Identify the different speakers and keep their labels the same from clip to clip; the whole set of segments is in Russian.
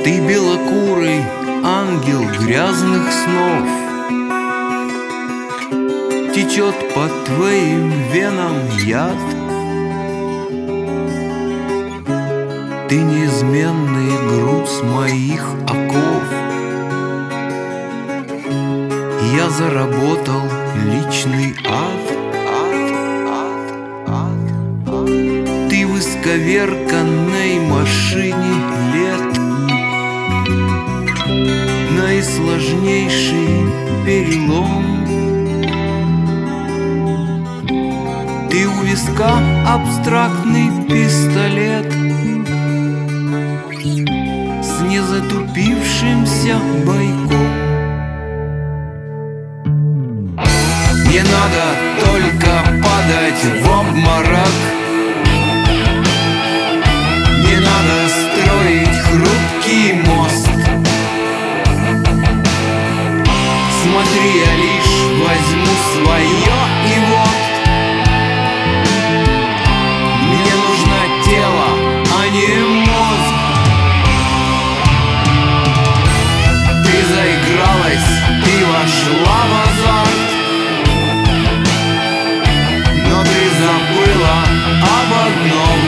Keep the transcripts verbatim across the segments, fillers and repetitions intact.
Speaker 1: Ты белокурый ангел грязных снов, течет по твоим венам яд. Ты неизменный груз моих оков. Я заработал личный ад, ад, ад, ад, ад. Ты в исковерканной машине лет, наисложнейший перелом. Ты у виска абстрактный пистолет с незатупившимся бойком. Не надо только падать в обморок, не надо строить хрупкий мост. Смотри, я лишь возьму свое и вот. Мне нужно тело, а не мозг. Ты заигралась, ты вошла в азарт, но ты забыла об одном.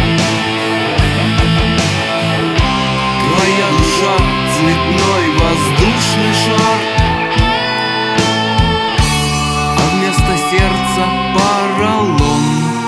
Speaker 1: Твоя душа — цветной воздушный шар, а вместо сердца поролон.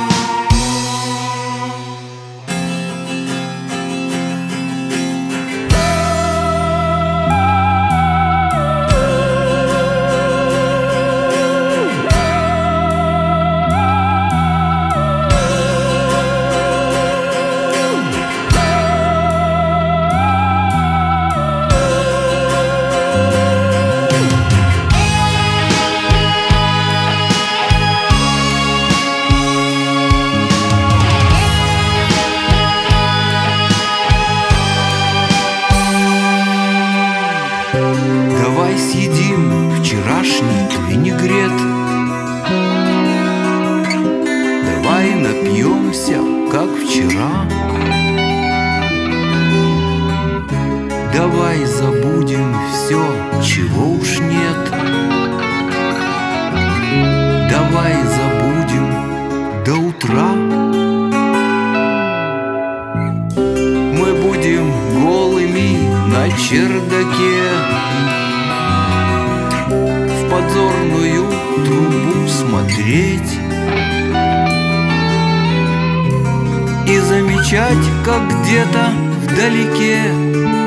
Speaker 1: Давай съедим вчерашний винегрет, давай напьемся, как вчера. Давай забудем все, чего уж нет. Давай забудем до утра. Мы будем голыми на чердаке, в подзорную трубу смотреть и замечать, как где-то вдалеке